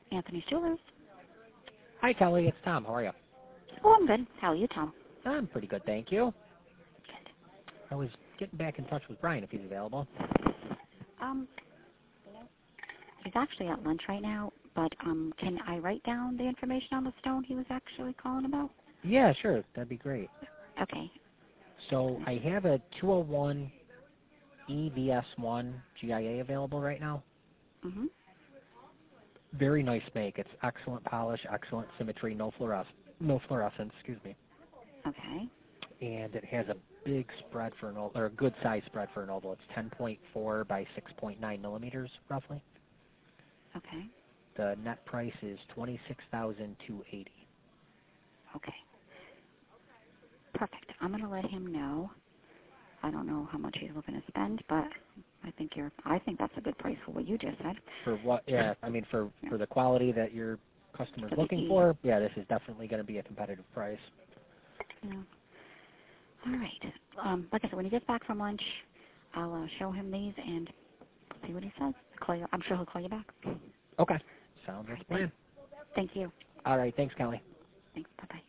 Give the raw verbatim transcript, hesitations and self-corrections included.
Anthony's Jewelers. Hi, Kelly. It's Tom. How are you? Oh, I'm good. How are you, Tom? I'm pretty good, thank you. Good. I was getting back in touch with Brian if he's available. Um, he's actually at lunch right now, but um, can I write down the information on the stone he was actually calling about? Yeah, sure. That'd be great. Okay. So I have a two oh one E V S one G I A available right now. Mm-hmm. Very nice make. It's excellent polish, excellent symmetry, no fluores no fluorescence, excuse me. Okay. And it has a big spread for an oval, or a good size spread for an oval. It's ten point four by six point nine millimeters, roughly. Okay. The net price is twenty-six thousand two hundred eighty dollars. Okay. Perfect. I'm going to let him know. I don't know how much he's looking to spend, but I think you're. I think that's a good price for what you just said. For what? Yeah, I mean for Yeah. for the quality that your customer's For the looking E. for. Yeah, this is definitely going to be a competitive price. Yeah. All right. Um, like I said, when he gets back from lunch, I'll uh, show him these and see what he says. I'll call you. I'm sure he'll call you back. Okay, sounds like All a right, plan. thank, thank you. All right, thanks, Kelly. Thanks. Bye bye.